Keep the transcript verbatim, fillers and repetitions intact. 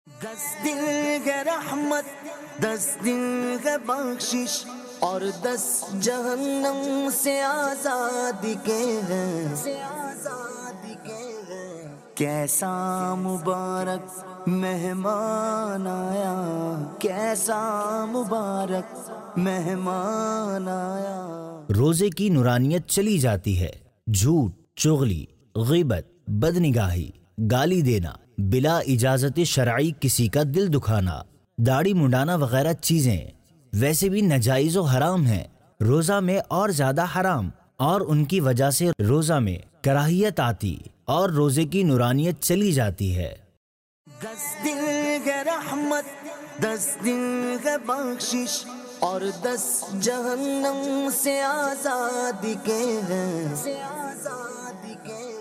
दस दिल है रहमत, दस दिल है बख्शिश और दस जहन्नम से आजादी के हैं, से आजादी के हैं। कैसा मुबारक मेहमान आया, कैसा मुबारक मेहमान आया। रोजे की नूरानियत चली जाती है। झूठ, चुगली, ग़ीबत, बदनिगाही, गाली देना, बिला इजाजत शरई किसी का दिल दुखाना, दाढ़ी मुंडाना वगैरह चीजें वैसे भी नाजायज और हराम हैं, रोजा में और ज्यादा हराम, और उनकी वजह से रोजा में कराहियत आती और रोजे की नूरानियत चली जाती है। दस दिल है रहमत, दस दिल है बख्शिश और दस जहन्नम से आजादी के हैं, से आजादी के